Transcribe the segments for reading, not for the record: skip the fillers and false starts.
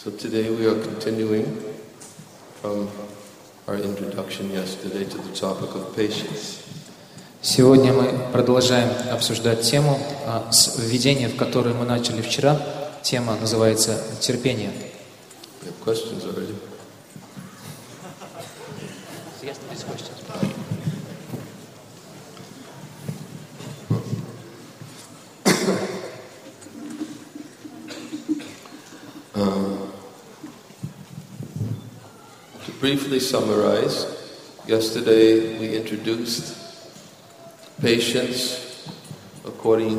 So today we are continuing from our introduction yesterday to the topic of patience. Сегодня мы продолжаем обсуждать тему введения, в которую мы начали вчера. Тема называется «Терпение». We have questions already. Yesterday's questions. To briefly summarize, yesterday we introduced patience according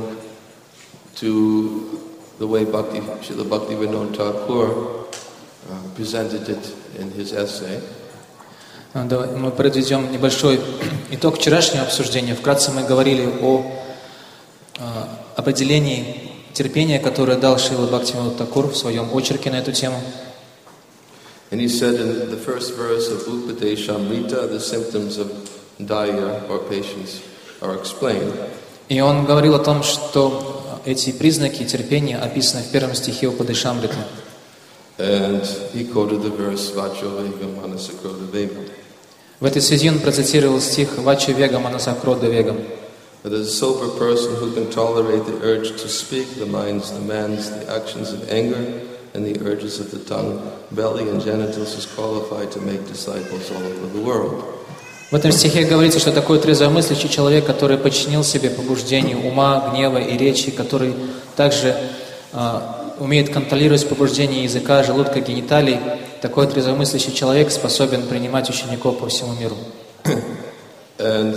to the way Srila Bhaktivinoda Thakur presented it in his essay. Мы подведем небольшой итог вчерашнего обсуждения. Вкратце мы говорили о определении терпения, которое дал Шрила Бхактивинода Тхакур в своем очерке на эту тему. And he said in the first verse of Upadeshamrita, the symptoms of daya or patience are explained. И он говорил о том, что эти признаки терпения описаны в первом стихе Упадешамриты. And he quoted the verse Vacho Vegam Manasakroda Vegam. В этой связи он процитировал стих Вача Вега Манасакрода Вегам. That a sober person who can tolerate the urge to speak, the mind's demands, the actions of anger, and the urges of the tongue, belly, and genitals is qualified to make disciples all over the world. В этом стихе говорится, что такой трезвомыслящий человек, который подчинил себе побуждению ума, гнева и речи, который также умеет контролировать побуждение языка, желудка, гениталий, такой трезвомыслящий человек способен принимать учеников по всему миру. And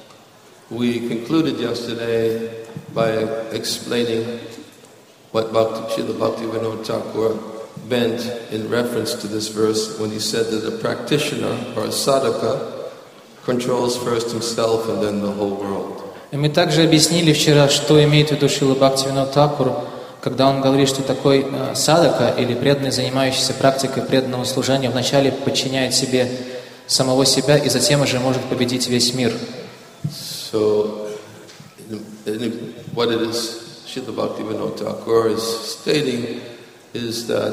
we concluded yesterday by explaining what Srila Bhaktivinoda Thakur meant in reference to this verse when he said that a practitioner or a sadhaka controls first himself and then the whole world. И мы также объяснили вчера, что имеет в виду Шрила Бхактивинода Тхакур, когда он говорит, что такой садака или преданный, занимающийся практикой преданного служения, вначале подчиняет себе самого себя и затем уже может победить весь мир. So, what it is Srila Bhaktivinoda Thakur is stating is that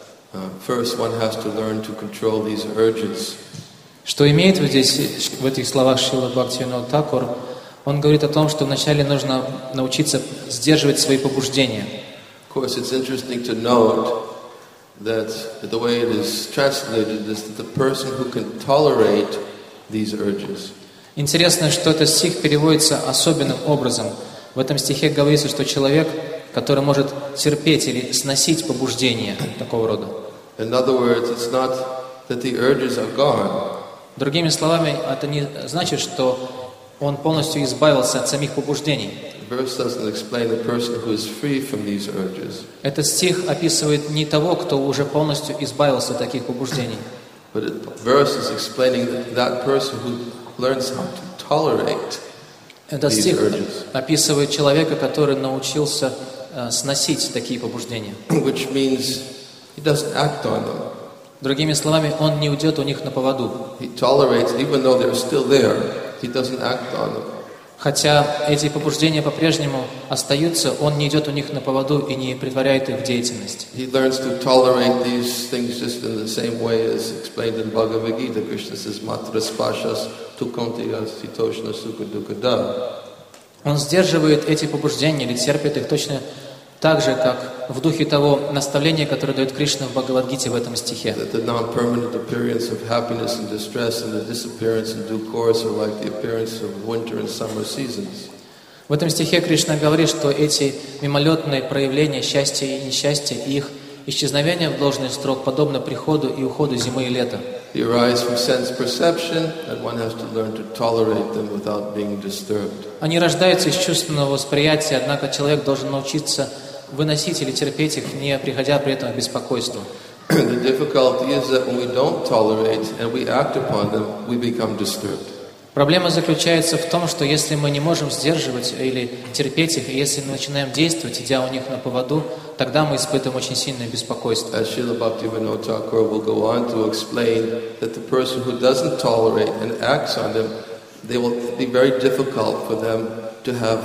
first one has to learn to control these urges. Что имеет здесь, в этих словах Шрила Бхактивинода Тхакур, он говорит о том, что вначале нужно научиться сдерживать свои побуждения. Of course, it's interesting to note that the way it is translated is that the person who can tolerate these urges. Интересно, что этот стих переводится особенным образом. В этом стихе говорится, что человек, который может терпеть или сносить побуждения такого рода. In other words, it's not that the urges are gone. Другими словами, это не значит, что он полностью избавился от самих побуждений. The verse doesn't explain the person who is free from these urges. Этот стих описывает не того, кто уже полностью избавился от таких побуждений. But the verse is explaining that person who learns how to tolerate Этот these стих urges. описывает человека, который научился сносить такие побуждения. Which means he doesn't act on them. Другими словами, он не уйдет у них на поводу. He tolerates, even though they're still there, he doesn't act on them. Хотя эти побуждения по-прежнему остаются, он не идет у них на поводу и не претворяет их в деятельность. He learns to tolerate these things just in the same way as explained in Bhagavad Gita. Krishna says, Matra spashas tukontiyas hitoshna sukha dukkada. Он сдерживает эти побуждения или терпит их точно так же, как в духе того наставления, которое дает Кришна в Бхагавад-гите в этом стихе. That the non-permanent appearance of happiness and distress and the disappearance in due course are like the appearance of winter and summer seasons. В этом стихе Кришна говорит, что эти мимолетные проявления счастья и несчастья и их исчезновение в должный срок подобно приходу и уходу зимы и лета. They arise from sense perception, and one has to learn to tolerate them without being disturbed. Они рождаются из чувственного восприятия, однако человек должен научиться выносить или терпеть их, не приходя при этом в беспокойство. The difficulty is that when we don't tolerate and we act upon them, we become disturbed. Проблема заключается в том, что если мы не можем сдерживать или терпеть их, и если мы начинаем действовать, идя у них на поводу, тогда мы испытываем очень сильное беспокойство. As Srila Bhaktivinoda Thakur will go on to explain that the person who doesn't tolerate and acts on them, they will be very difficult for them to have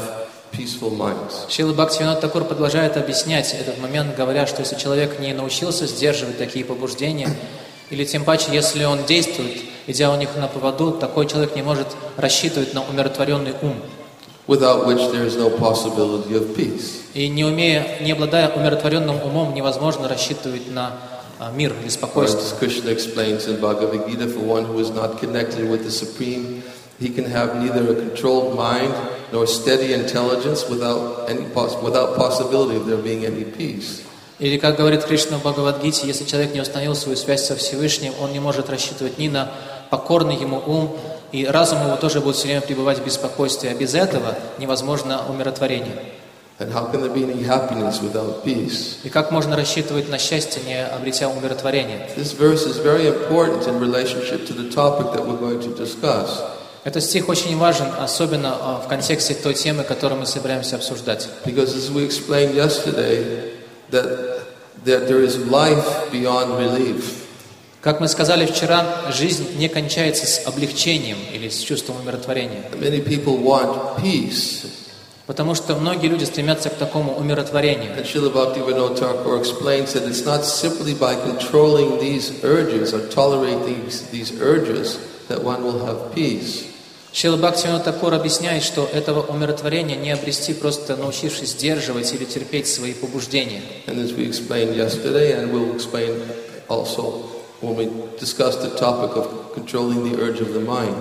peaceful minds. Шрила Бхактивинода Такур продолжает объяснять этот момент, говоря, что если человек не научился сдерживать такие побуждения, или тем паче, если он действует, идя у них на поводу, такой человек не может рассчитывать на умиротворенный ум. Without which there is no possibility of peace. И не обладая умиротворенным умом, невозможно рассчитывать на мир или спокойствие. As Krishna explains in Bhagavad Gita, for one who is not connected with the Supreme, he can have neither a controlled mind nor steady intelligence without possibility of there being any peace. Или, как говорит Кришна в Бхагавад-гите, если человек не установил свою связь со Всевышним, он не может рассчитывать ни на покорный ему ум, и разум его тоже будет все время пребывать в беспокойстве. А без этого невозможно умиротворение. And how can there be any happiness without peace? И как можно рассчитывать на счастье, не обретя умиротворение? This verse is very important in relationship to the topic that we're going to discuss. Этот стих очень важен, особенно в контексте той темы, которую мы собираемся обсуждать. Because as we explained yesterday, that there is life beyond relief. Как мы сказали вчера, жизнь не кончается с облегчением или с чувством умиротворения. Many people want peace. Потому что многие люди стремятся к такому умиротворению. And Srila Bhaktivinoda Thakur explains that it's not simply by controlling these urges or tolerating these urges that one will have peace. Шрила Бхактивинода Такур объясняет, что этого умиротворения не обрести, просто научившись сдерживать или терпеть свои побуждения. And as we explained yesterday, and we'll explain also when we discuss the topic of controlling the urge of the mind.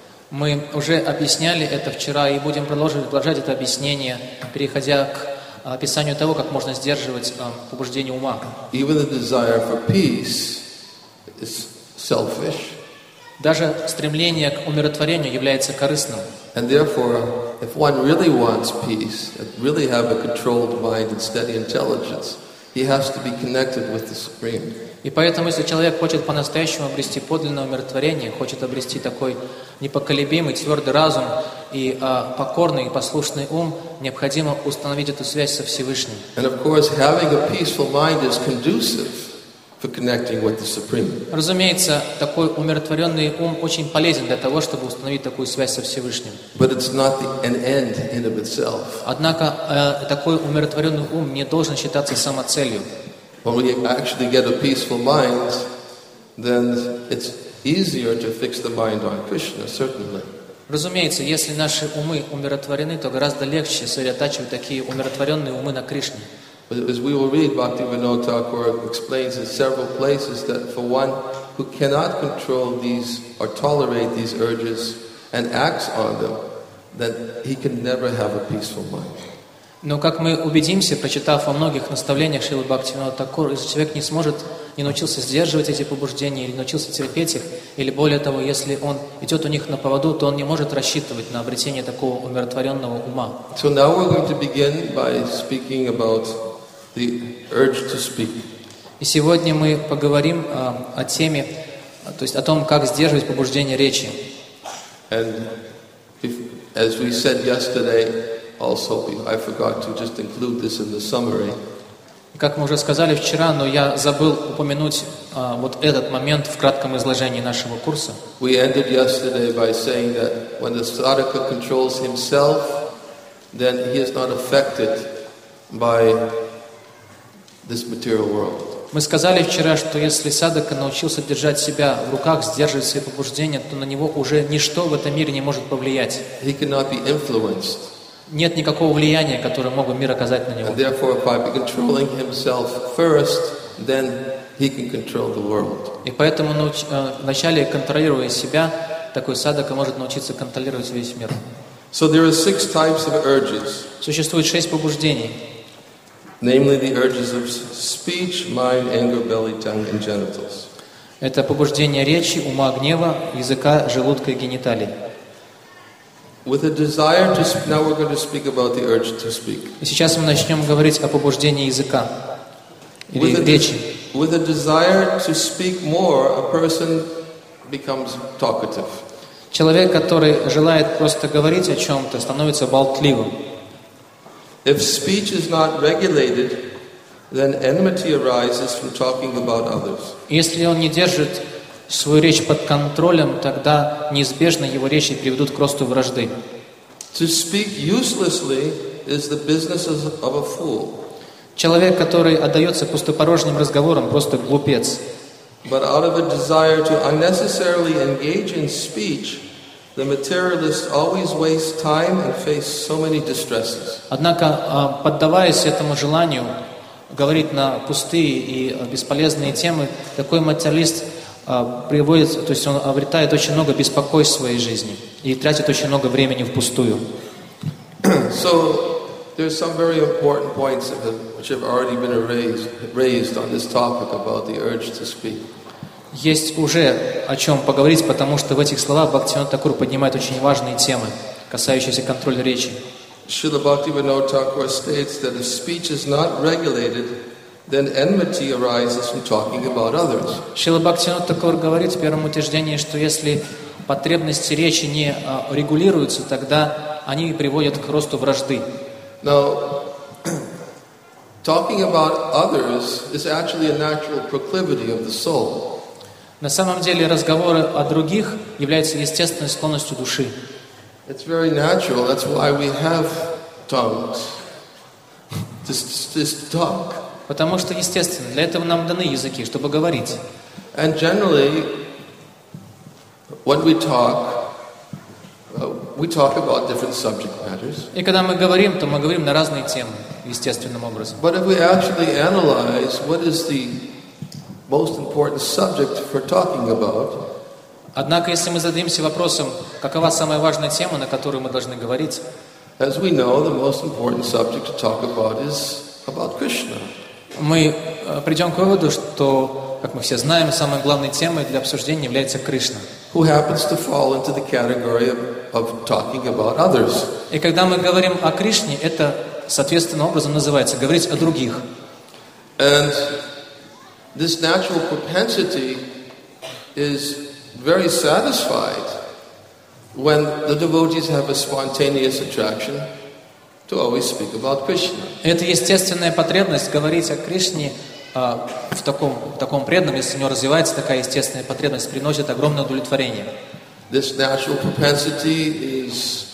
Мы уже объясняли это вчера и будем продолжать это объяснение, переходя к описанию того, как можно сдерживать побуждение ума. Even the desire for peace is selfish. Даже стремление к умиротворению является корыстным. And therefore, if one really wants peace, and really have a controlled mind and steady intelligence, he has to be connected with the Supreme. И поэтому, если человек хочет по-настоящему обрести подлинное умиротворение, хочет обрести такой непоколебимый, твердый разум и покорный и послушный ум, необходимо установить эту связь со Всевышним. And of course, having a peaceful mind is conducive for connecting with the Supreme. Разумеется, такой умиротворенный ум очень полезен для того, чтобы установить такую связь со Всевышним. But it's not an end in of itself. Однако такой умиротворенный ум не должен считаться самоцелью. When we actually get a peaceful mind, then it's easier to fix the mind on Krishna, certainly. Разумеется, если наши умы умиротворены, то гораздо легче сосредотачивать такие умиротворенные умы на Кришне. But as we will read, Bhaktivinoda Thakur explains in several places that for one who cannot control these or tolerate these urges and acts on them, then he can never have a peaceful mind. Но как мы убедимся, прочитав во многих наставлениях Шрилы Бхактивинода Такур, если человек не научился сдерживать эти побуждения, или научился терпеть их, или более того, если он идет у них на поводу, то он не может рассчитывать на обретение такого умиротворенного ума. So now we're going to begin by speaking about the urge to speak. И сегодня мы поговорим о теме, то есть о том, как сдерживать побуждение речи. And as we said yesterday, also, I forgot to just include this in the summary. Как мы уже сказали вчера, но я забыл упомянуть вот этот момент в кратком изложении нашего курса. We ended yesterday by saying that when the sadhaka controls himself, then he is not affected by this material world. Мы сказали вчера, что если садака научился держать себя в руках, сдерживать свои побуждения, то на него уже ничто в этом мире не может повлиять. He cannot be influenced. Нет никакого влияния, которое мог бы мир оказать на него. And therefore, by controlling himself first, then he can control the world. И поэтому вначале, контролируя себя, такой садака может научиться контролировать весь мир. So there are 6 types of urges. Существует 6 побуждений. Namely, the urges of speech, mind, anger, belly, tongue, and genitals. Это побуждение речи, ума, гнева, языка, желудка и гениталий. With a desire to speak, now we're going to speak about the urge to speak. И сейчас мы начнем говорить о побуждении языка или речи. With a desire to speak more, a person becomes talkative. Человек, который желает просто говорить о чем-то, становится болтливым. If speech is not regulated, then enmity arises from talking about others. Если он не держит свою речь под контролем, тогда неизбежно его речи приведут к росту вражды. To speak uselessly is the business of a fool. Человек, который отдается пустопорожним разговорам, просто глупец. But out of a desire to unnecessarily engage in speech, the materialist always wastes time and face so many distresses. Однако, поддаваясь этому желанию говорить на пустые и бесполезные темы, такой материалист приводит, то есть он обретает очень много беспокойств в своей жизни и тратит очень много времени впустую. So there's some very important points which have already been raised on this topic about the urge to speak. Есть уже о чем поговорить, потому что в этих словах Бхактивинода Такур поднимает очень важные темы, касающиеся контроля речи. Srila Bhaktivinoda Thakur states that if speech is not regulated, then enmity arises from talking about others. Шрила Бхактивинода Такур говорит в первом утверждении, что если потребности речи не регулируются, тогда они приводят к росту вражды. Now, talking about others is actually a natural proclivity of the soul. На самом деле разговоры о других являются естественной склонностью души. It's very natural. That's why we have tongues. Just talk. Потому что естественно, для этого нам даны языки, чтобы говорить. And generally, when we talk about different subject matters. И когда мы говорим, то мы говорим на разные темы, естественным образом. But if we actually analyze what is the most important subject for talking about, однако, если мы задаемся вопросом, какова самая важная тема, на которую мы должны говорить, as we know, the most important subject to talk about is about Krishna. Мы придем к выводу, что, как мы все знаем, самой главной темой для обсуждения является Кришна. Who happens to fall into the category of talking about others. И когда мы говорим о Кришне, это соответственным образом называется говорить о других. And this natural propensity is very satisfied when the devotees have a spontaneous attraction to always speak about Krishna. Это естественная потребность говорить о Кришне в таком преданном, если у него развивается такая естественная потребность, приносит огромное удовлетворение. This natural propensity is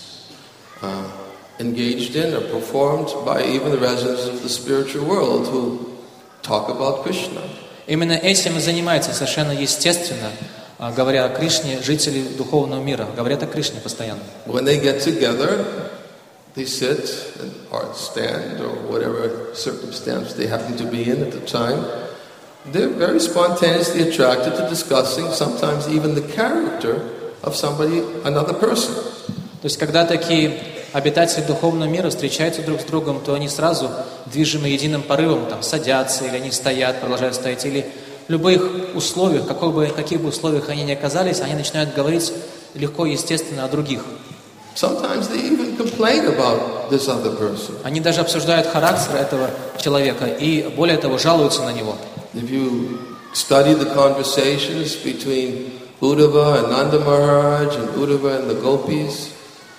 engaged in or performed by even the residents of the spiritual world who talk about Krishna. Именно этим и занимается совершенно естественно, говоря о Кришне, жители духовного мира, говорят о Кришне постоянно. When they get together, they sit or stand or whatever circumstance they happen to be in at the time. They're very spontaneously attracted to discussing sometimes even the character of somebody, another person. То есть, когда такие обитатели духовного мира встречаются друг с другом, то они сразу, движимы единым порывом, там, садятся, или они стоят, продолжают стоять, или в любых условиях, каких бы условиях они ни оказались, они начинают говорить легко и естественно о других. Sometimes they even complain about this other person. Они даже обсуждают характер этого человека и, более того, жалуются на него. If you study the conversations between Uddhava and Nanda Maharaj and Uddhava and the gopis,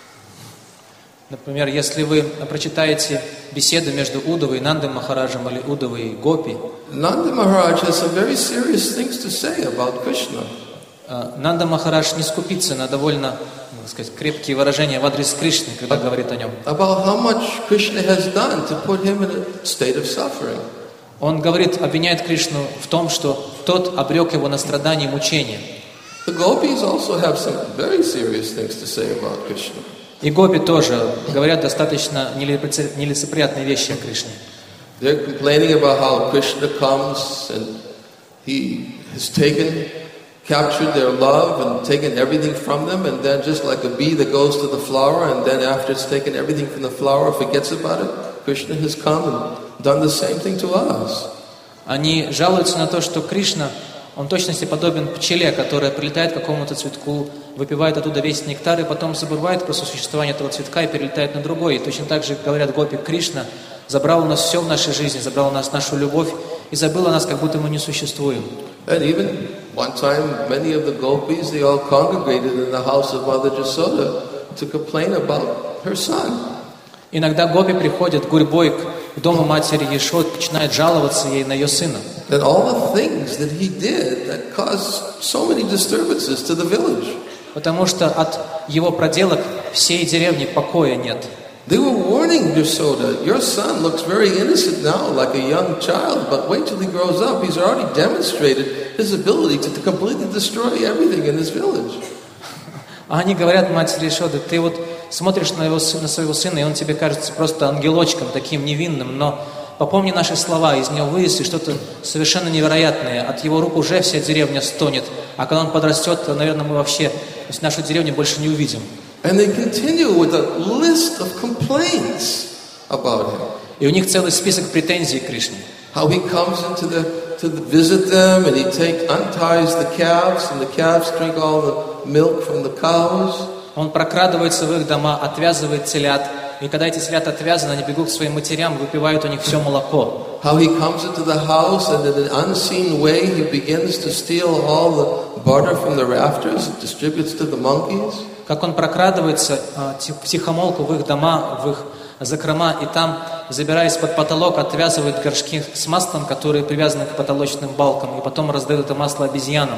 например, если вы прочитаете беседы между Уддавой и Нандой Махараджем или Уддавой и Гопи, Nanda Maharaj has some very serious things to say about Krishna. Нанда Махарадж не скупится на довольно, так сказать, крепкие выражения в адрес Кришны, когда говорит о нем. About how much Krishna has done to put him in a state of suffering. Он говорит, обвиняет Кришну в том, что тот обрек его на страдания и мучения. The gopis also have some very serious things to say about Krishna. И гопи тоже говорят достаточно нелицеприятные вещи о Кришне. They're complaining about how Krishna comes and he has captured their love and taken everything from them, and then just like a bee that goes to the flower, and then after it's taken everything from the flower, forgets about it, Krishna has come and done the same thing to us. Они жалуются на то, что Кришна, он в точности подобен пчеле, которая прилетает к какому-то цветку, выпивает оттуда весь нектар и потом забывает про существование этого цветка и перелетает на другой. И точно так же говорят гопи, Кришна забрал у нас все в нашей жизни, забрал у нас нашу любовь и забыл о нас, как будто мы не существуем. And even one time, many of the gopis, they all congregated in the house of Mother Jasoda to complain about her son. Иногда гопи приходят гурьбой к дому матери Ешод, начинают жаловаться ей на ее сына. And all the things that he did that caused so many disturbances to the village. Потому что от его проделок всей деревни покоя нет. They were warning Yasoda, your son looks very innocent now, like a young child, but wait till he grows up. He's already demonstrated his ability to completely destroy everything in this village. А они говорят матери Яшоды, ты вот смотришь на своего сына, и он тебе кажется просто ангелочком, таким невинным, но попомни наши слова, из него вырастет что-то совершенно невероятное. От его рук уже вся деревня стонет, а когда он подрастет, то, наверное, мы вообще нашу деревню больше не увидим. And they continue with a list of complaints about him. И у них целый список претензий к Кришне. How he comes into to visit them, and he unties the calves, and the calves drink all the milk from the cows. Он прокрадывается в их дома, отвязывает телят, и когда эти телята отвязаны, они бегут к своим матерям, выпивают у них все молоко. How he comes into the house, and in an unseen way he begins to steal all the butter from the rafters and distributes to the monkeys. Как он прокрадывается втихомолку в их дома, в их закрома, и там, забираясь под потолок, отвязывает горшки с маслом, которые привязаны к потолочным балкам, и потом раздает это масло обезьянам.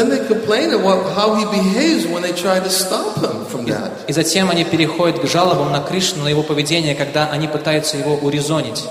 И затем они переходят к жалобам на Кришну, на его поведение, когда они пытаются его урезонить.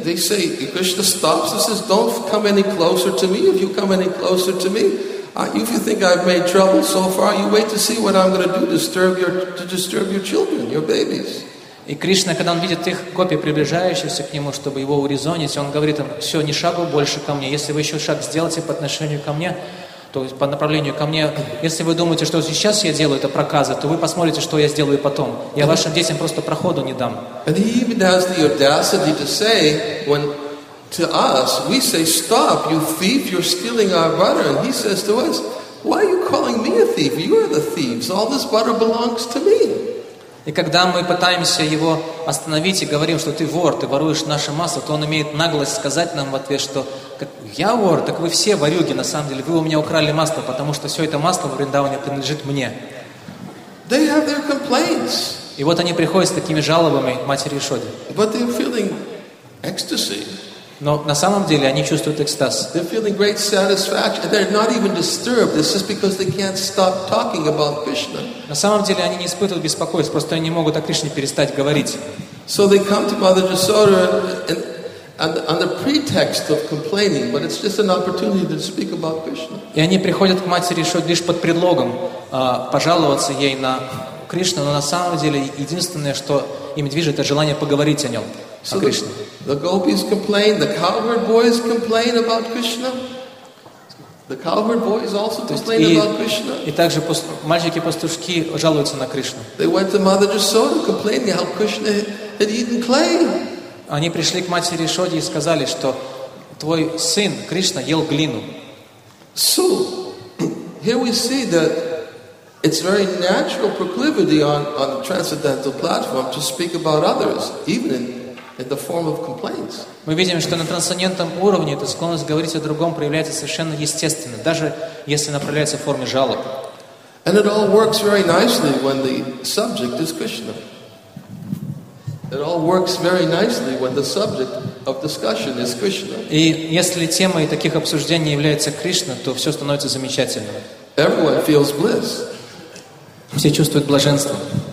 If you think I've made trouble so far, you wait to see what I'm going to do to disturb your children, your babies. И Кришна, когда он видит их копии, приближающихся к нему, чтобы его урезонить, он говорит им: все, ни шагу больше ко мне. Если вы еще шаг сделаете по отношению ко мне, то есть по направлению ко мне, если вы думаете, что сейчас я делаю это проказы, то вы посмотрите, что я сделаю потом. Я вашим детям просто проходу не дам. And he even has the audacity to say, when to us, we say, stop, you thief, you're stealing our butter. And he says to us, why are you calling me a thief? You are the thieves. All this butter belongs to me. И когда мы пытаемся его остановить и говорим, что ты вор, ты воруешь наше масло, то он имеет наглость сказать нам в ответ, что я вор, так вы все ворюги, на самом деле, вы у меня украли масло, потому что все это масло в Вриндаване принадлежит мне. They have their complaints. И вот они приходят с такими жалобами к матери Яшоде. But they're feeling ecstasy. Но на самом деле они чувствуют экстаз. They're feeling great satisfaction. They're not even disturbed. It's just because they can't stop talking about Krishna. На самом деле они не испытывают беспокойства, просто они не могут о Кришне перестать говорить. So they come to Mother Yasoda on the pretext of complaining, but it's just an opportunity to speak about Krishna. И они приходят к матери Яшоде лишь под предлогом пожаловаться ей на Кришну, но на самом деле единственное, что им движет, это желание поговорить о нем. So the gopis complain, the cowherd boys complain about Krishna. The cowherd boys also complain about Krishna. И также мальчики-пастушки жалуются на Кришну. They went to Mother Yasoda complaining how Krishna had eaten clay. Они пришли к матери Яшоде и сказали, что твой сын Кришна ел глину. So here we see that it's very natural proclivity on the transcendental platform to speak about others, even in the form of complaints. Мы видим, что на трансцендентном уровне эта склонность говорить о другом проявляется совершенно естественно, даже если она проявляется в форме жалоб. And it all works very nicely when the subject is Krishna. It all works very nicely when the subject of discussion is Krishna. И если темой таких обсуждений является Кришна, то все становится замечательным. Everyone feels bliss. Все чувствуют блаженство.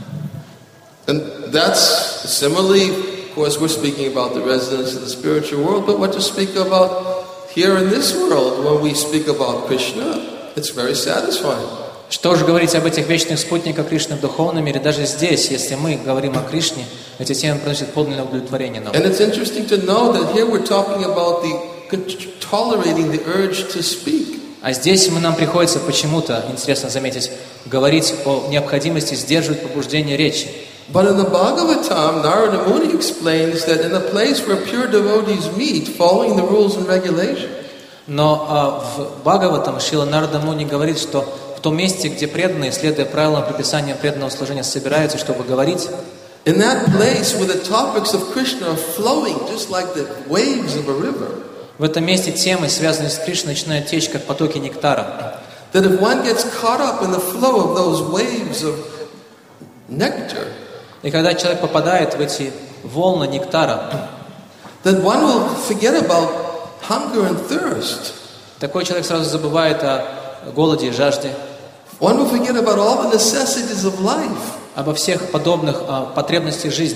And that's similarly, of course, we're speaking about the residents of the spiritual world, but what to speak about here in this world when we speak about Krishna, it's very satisfying. Что же говорить об этих вечных спутниках Кришны в духовном мире? Даже здесь, если мы говорим о Кришне, эти темы приносят полное удовлетворение нам. And it's interesting to know that here we're talking about tolerating the urge to speak. А здесь нам приходится почему-то, интересно заметить, говорить о необходимости сдерживать побуждение речи. But in the Bhagavatam, Narada Muni explains that in a place where pure devotees meet, following the rules and regulations. Но в Бхагаватам Шрила Нарада Муни говорит, что в том месте, где преданные, следуя правилам предписаниям преданного служения, собираются, чтобы говорить, in that place where the topics of Krishna are flowing just like the waves of a river. В этом месте темы, связанные с Кришной, начинают течь, как потоки нектара. That if one gets caught up in the flow of those waves of nectar, и когда человек попадает в эти волны нектара, then one will forget about hunger and thirst. Такой человек сразу забывает о голоде и жажде. One will forget about all the necessities of life. Обо всех подобных потребностях жизни.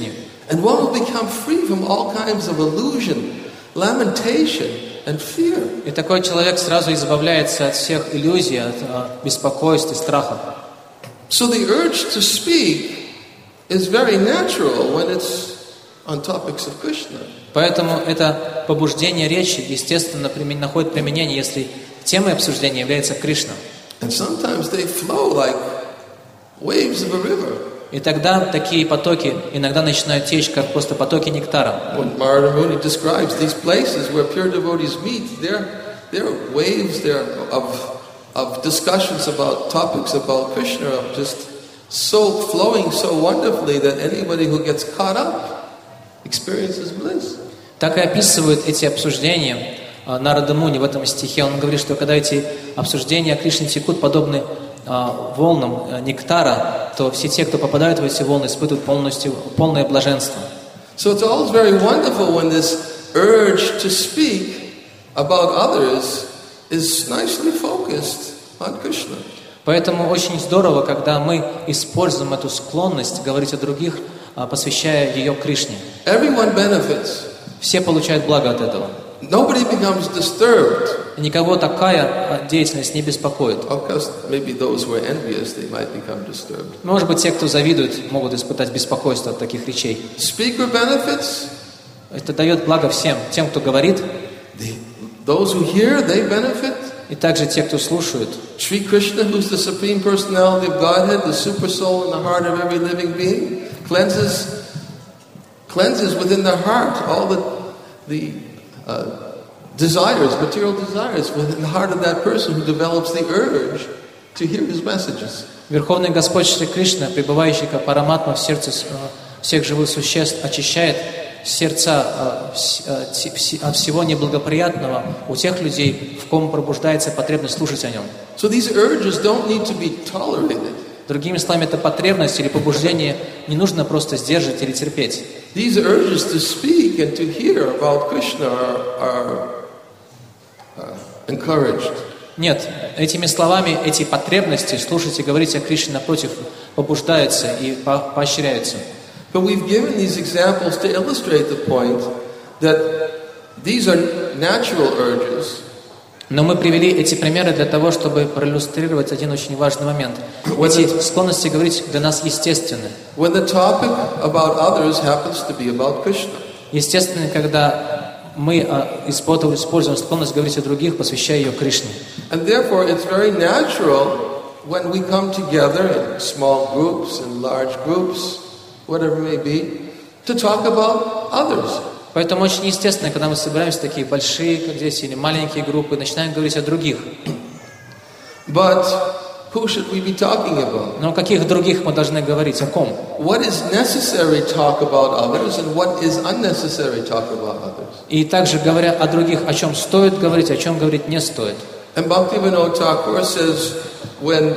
And one will become free from all kinds of illusion, lamentation, and fear. И такой человек сразу избавляется от всех иллюзий, от беспокойств и страха. So the urge to speak is very natural when it's on topics of Krishna. Поэтому это побуждение речи, естественно, находит применение, если темой обсуждения является Кришна. And sometimes they flow like waves of a river. И тогда такие потоки иногда начинают течь, как просто потоки нектара. When Narada Muni describes these places where pure devotees meet, they're waves there of discussions about topics about Krishna, of just so flowing so wonderfully that anybody who gets caught up experiences bliss. Так и описывают эти обсуждения Нарада Муни в этом стихе. Он говорит, что когда эти обсуждения о Кришне текут подобны волнам нектара, то все те, кто попадают в эти волны, испытывают полное блаженство. So it's always very wonderful when this urge to speak about others is nicely focused on Krishna. Поэтому очень здорово, когда мы используем эту склонность говорить о других, посвящая ее Кришне. Everyone benefits. Все получают благо от этого. Nobody becomes disturbed. Никого такая деятельность не беспокоит. Of course, maybe those who are envious, they might become disturbed. Может быть, те, кто завидует, могут испытать беспокойство от таких речей. Speaker benefits. Это дает благо всем. Тем, кто говорит. Those who hear, they benefit. И также те, кто слушают. Shri Krishna, who's the supreme personality of Godhead, the super soul in the heart of every living being, cleanses within the heart all the desires, material desires within the heart of that person who develops the urge to hear his messages. Верховный Господь Шри Кришна, пребывающий как параматма в сердце всех живых существ, очищает сердца от всего неблагоприятного у тех людей, в ком пробуждается потребность слушать о нем. So these urges don't need to be tolerated. Другими словами, эта потребность или побуждение не нужно просто сдерживать или терпеть. These urges to speak and to hear about Krishna are encouraged. Нет, этими словами, эти потребности слушать и говорить о Кришне, напротив, побуждаются и поощряются. But we've given these examples to illustrate the point that these are natural urges. Но мы привели эти примеры для того, чтобы проиллюстрировать один очень важный момент. Эти склонности говорить для нас естественны. When the topic about others happens to be about Krishna. Естественно, когда мы используем склонность говорить о других, посвящая ее Кришне. And therefore it's very natural when we come together in small groups, in large groups, whatever it may be, to talk about others. Поэтому очень естественно, когда мы собираемся такие большие, как здесь, или маленькие группы, начинаем говорить о других. But who should we be talking about? Но о каких других мы должны говорить? О ком? What is necessary talk about others and what is unnecessary talk about others? И также говоря о других, о чем стоит говорить, о чем говорить не стоит. And Bhaktivinoda Thakur says when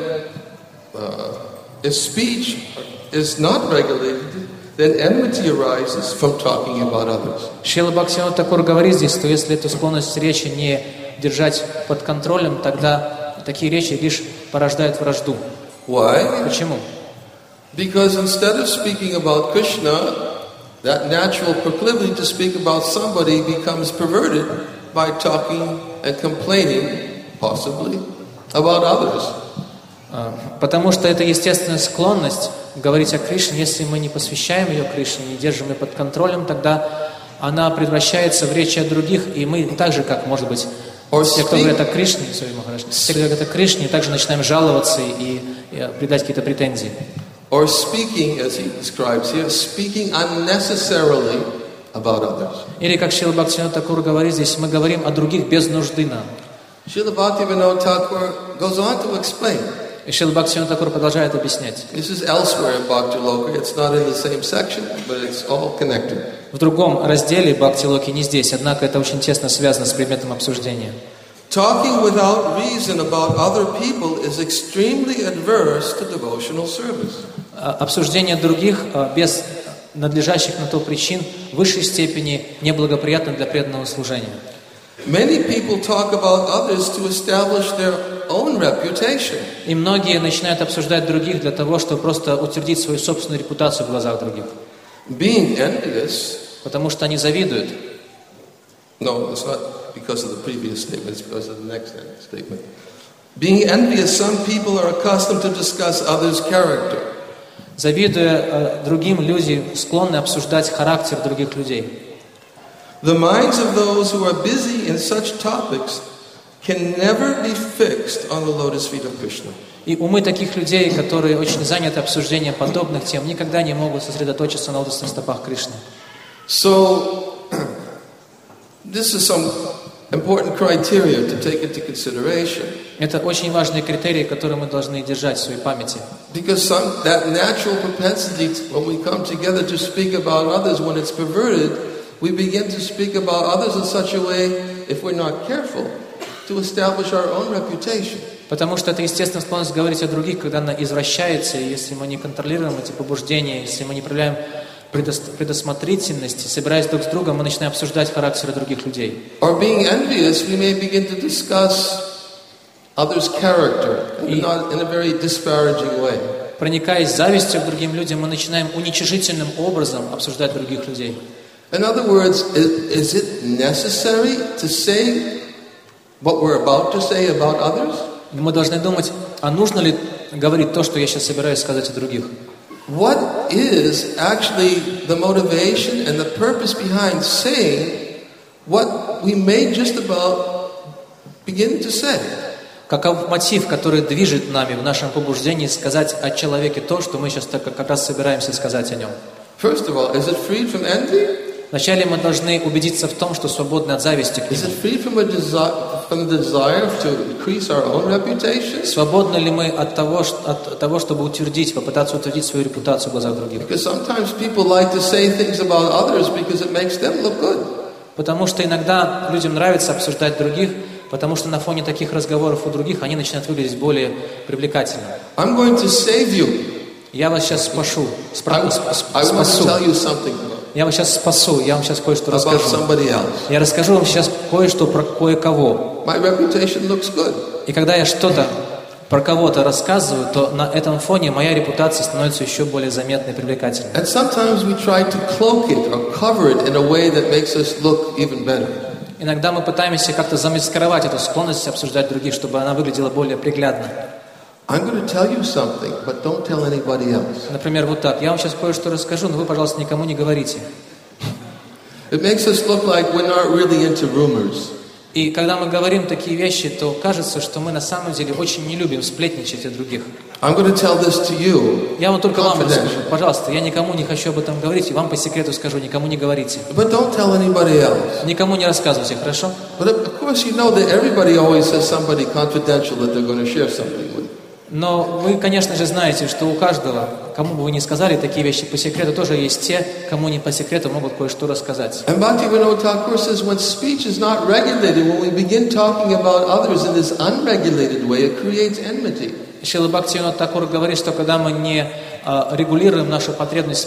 a speech is not regulated, then enmity arises from talking about others. Шрила Бхактивинода Тхакур говорит здесь, что если эту склонность речи не держать под контролем, тогда такие речи лишь порождают вражду. Why? Почему? Because instead of speaking about Krishna, that natural proclivity to speak about somebody becomes perverted by talking and complaining, possibly, about others. Потому что это естественная склонность говорить о Кришне. Если мы не посвящаем ее Кришне, не держим ее под контролем, тогда она превращается в речи о других, и мы так же, как, может быть, те, кто говорят о Кришне, те, кто говорят о Кришне, также начинаем жаловаться и придать какие-то претензии. Or speaking, as he describes here, speaking unnecessarily about others. Или, как Шрила Бхактивинода Тхакур говорит здесь, мы говорим о других без нужды нам. Srila Bhaktivinoda Thakur goes on to explain. И Шрила Бхактивинода Тхакур продолжает объяснять. This is elsewhere in Bhakti Loka. It's not in the same section, but it's all connected. В другом разделе Бхакти Локи, не здесь, однако это очень тесно связано с предметом обсуждения. Talking without reason about other people is extremely adverse to devotional service. Обсуждение других без надлежащих на то причин в высшей степени неблагоприятно для преданного служения. Many people talk about others to establish their own reputation. И многие начинают обсуждать других для того, чтобы просто утвердить свою собственную репутацию в глазах других. Being envious, потому что они завидуют. no, it's not because of the previous statement, it's because of the next statement. Being envious, some people are accustomed to discuss others' character. Завидуя другим, люди склонны обсуждать характер других людей. The minds of those who are busy in such topics can never be fixed on the lotus feet of Krishna. И умы таких людей, которые очень заняты обсуждением подобных тем, никогда не могут сосредоточиться на лотосных стопах Кришны. So, this is some important criteria to take into consideration. Это очень важные критерии, которые мы должны держать в своей памяти. Because that natural propensity, when we come together to speak about others, when it's perverted, we begin to speak about others in such a way, if we're not careful, to establish our own reputation. Потому что это естественная склонность говорить о других, когда она извращается, и если мы не контролируем эти побуждения, если мы не проявляем предусмотрительности, собираясь друг с другом, мы начинаем обсуждать характеры других людей. Or being envious, we may begin to discuss others' character, not in a very disparaging way. Проникаясь завистью к другим людям, мы начинаем уничижительным образом обсуждать других людей. In other words, is it necessary to say what we're about to say about others? Мы должны думать, а нужно ли говорить то, что я сейчас собираюсь сказать о других? What is actually the motivation and the purpose behind saying what we may just about begin to say? Каков мотив, который движет нами в нашем побуждении сказать о человеке то, что мы сейчас как раз собираемся сказать о нем? First of all, is it freed from envy? Вначале мы должны убедиться в том, что свободны от зависти к Is нему. it free from the desire to increase our own reputation? Свободны ли мы от того, чтобы попытаться утвердить свою репутацию в глазах других? Because sometimes people like to say things about others because it makes them look good. Потому что иногда людям нравится обсуждать других, потому что на фоне таких разговоров у других они начинают выглядеть более привлекательно. I'm going to save you. Я вас сейчас спасу. I want to tell you something Я вас сейчас спасу, я вам сейчас кое-что about расскажу. somebody else. Я расскажу вам сейчас кое-что про кое-кого. My reputation looks good. И когда я что-то про кого-то рассказываю, то на этом фоне моя репутация становится еще более заметной и привлекательной. And sometimes we try to cloak it or cover it in a way that makes us look even better. Иногда мы пытаемся как-то замаскировать эту склонность обсуждать других, чтобы она выглядела более приглядно. I'm going to tell you something, but don't tell anybody else. Например, вот так. Я вам сейчас кое-что расскажу, но вы, пожалуйста, никому не говорите. It makes us look like we're not really into rumors. И когда мы говорим такие вещи, то кажется, что мы на самом деле очень не любим сплетничать о других. I'm going to tell this to you. Я вот только вам расскажу. Confidential. Пожалуйста, я никому не хочу об этом говорить, и вам по секрету скажу, никому не говорите. But don't tell anybody else. Никому не рассказывайте, хорошо? But of course you know that everybody always has somebody confidential that they're going to share something with. Но вы, конечно же, знаете, что у каждого, кому бы вы ни сказали такие вещи по секрету, тоже есть те, кому не по секрету могут кое-что рассказать. And Bhaktivinoda Thakur says when speech is not regulated, when we begin talking about others in this unregulated way, it creates enmity. Шрила Бхактивинода Тхакур говорит, что когда мы не регулируем нашу потребность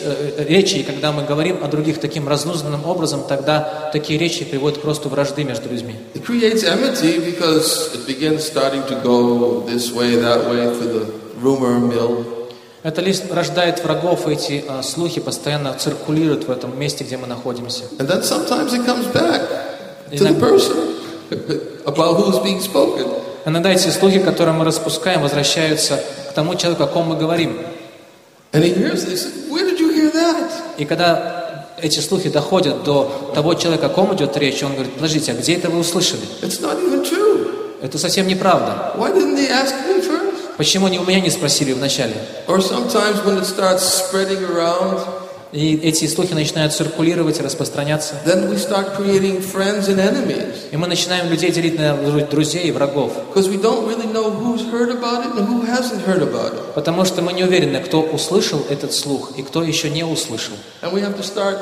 речи, и когда мы говорим о других таким разнузданным образом, тогда такие речи приводят к росту вражды между людьми. It creates enmity because it begins starting to go this way, that way through the rumor mill. Это лишь рождает врагов, и эти слухи постоянно циркулируют в этом месте, где мы находимся. And then sometimes it comes back to the person about who's being spoken. Иногда эти слухи, которые мы распускаем, возвращаются к тому человеку, о ком мы говорим. And he hears this. Where did you hear that? И когда эти слухи доходят до того человека, о ком идет речь, он говорит: подождите, а где это вы услышали? It's not even true. Это совсем неправда. Why didn't they ask me first? Почему они у меня не спросили вначале? Or sometimes when it starts spreading around, И эти слухи начинают циркулировать и распространяться. then we start creating friends and enemies. И мы начинаем людей делить на друзей и врагов. Because we don't really know who's heard about it and who hasn't heard about it. Потому что мы не уверены, кто услышал этот слух и кто еще не услышал. And we have to start,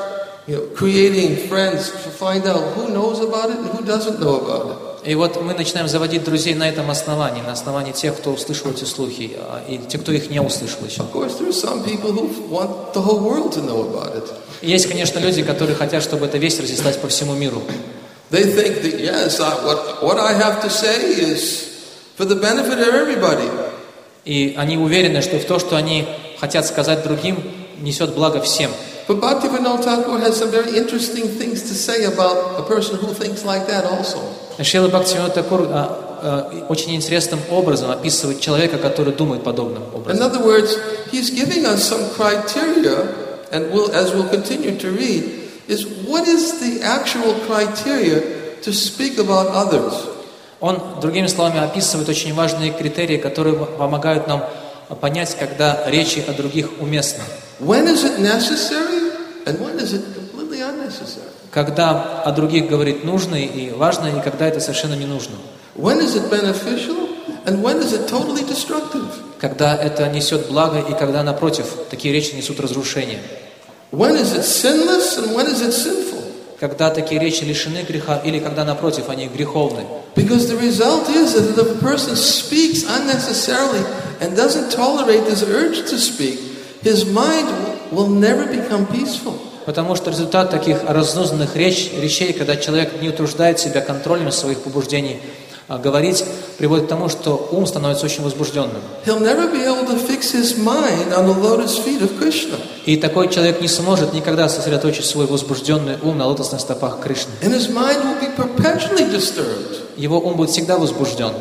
creating friends to find out who knows about it and who doesn't know about it. И вот мы начинаем заводить друзей на этом основании, на основании тех, кто услышал эти слухи, и тех, кто их не услышал еще. Of course, there are some people who want the whole world to know about it. И есть, конечно, люди, которые хотят, чтобы эта весть разъяснилась по всему миру. They think that, yes, what I have to say is for the benefit of everybody. И они уверены, что в то, что они хотят сказать другим, несет благо всем. But Bhaktivinoda Thakur has some very interesting things to say about a person who thinks like that also. Шрила Бхактивинода Такур очень интересным образом описывает человека, который думает подобным In образом. other words, he's giving us some criteria, and as we'll continue to read, is what is the actual criteria to speak about others. Он, другими словами, описывает очень важные критерии, которые помогают нам понять, когда речи о других уместны. When is it necessary, and when is it completely unnecessary? Когда о других говорить нужно и важно, и когда это совершенно не нужно. When is it beneficial, and when is it totally destructive? Когда это несет благо, и когда, напротив, такие речи несут разрушение. When is it sinless, and when is it sinful? Когда такие речи лишены греха, или когда, напротив, они греховны. Because the result is that if a person speaks unnecessarily and doesn't tolerate this urge to speak, his mind will never become peaceful. Потому что результат таких разнузданных речей, когда человек не утруждает себя контролем своих побуждений, говорить, приводит к тому, что ум становится очень возбужденным. He'll never be able to fix his mind on the lotus feet of Krishna. И такой человек не сможет никогда сосредоточить свой возбужденный ум на лотосных стопах Кришны. And his mind will be perpetually disturbed. Его ум будет всегда возбужден.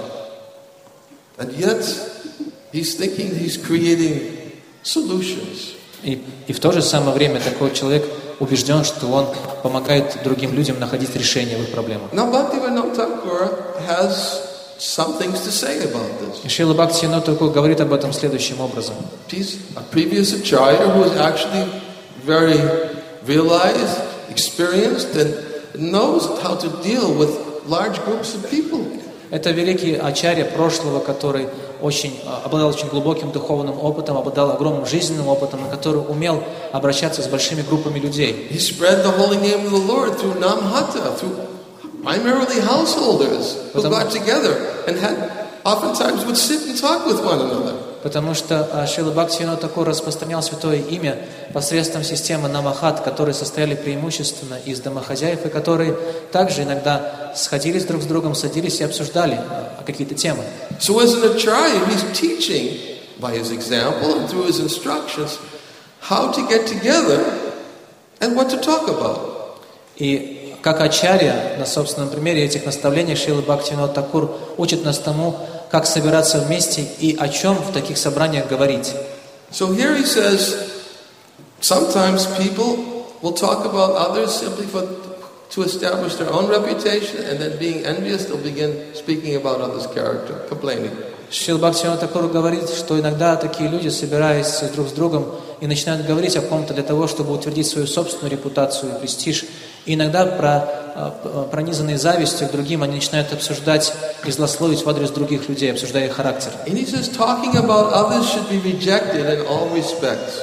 And yet, he's thinking he's creating solutions. И в то же самое время такой человек убежден, что он помогает другим людям находить решение в их проблемах. Now, Bhaktivinoda Thakur has some things to say about this. И Шрила Бхактивинода Такур говорит об этом следующим образом. He's a previous acharya who is actually very realized, experienced, and knows how to deal with large groups of people. Это великий ачарья прошлого, который обладал очень глубоким духовным опытом, обладал огромным жизненным опытом, который умел обращаться с большими группами людей. He spread the holy name of the Lord through Namhata, through primarily householders who got together and oftentimes would sit and talk with one another. Потому что Шрила Бхактивинода Такур распространял святое имя посредством системы Намахат, которые состояли преимущественно из домохозяев, и которые также иногда сходились друг с другом, садились и обсуждали какие-то темы. So as an acharya, he's teaching by his example and through his instructions how to get together and what to talk about. И как ачарья, на собственном примере этих наставлений, Шрила Бхактивинода Такур учит нас тому, как собираться вместе и о чем в таких собраниях говорить. So here he says, sometimes people will talk about others simply to establish their own reputation, and then being envious, they'll begin speaking about others' character, complaining. Шрила Бхактивинода Такур говорит, что иногда такие люди, собираясь друг с другом, и начинают говорить о ком-то для того, чтобы утвердить свою собственную репутацию и престиж. И иногда пронизанные завистью к другим, они начинают обсуждать и злословить в адрес других людей, обсуждая их характер. And he says, talking about others should be rejected in all respects.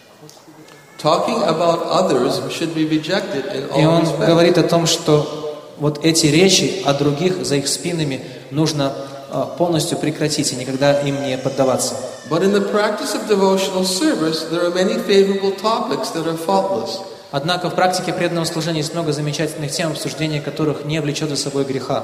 Talking about others should be rejected in all respects. И он говорит о том, что вот эти речи о других за их спинами нужно полностью прекратить и никогда им не поддаваться. But in the practice of devotional service, there are many favorable topics that are faultless. Однако в практике преданного служения есть много замечательных тем, обсуждения которых не влечет за собой греха.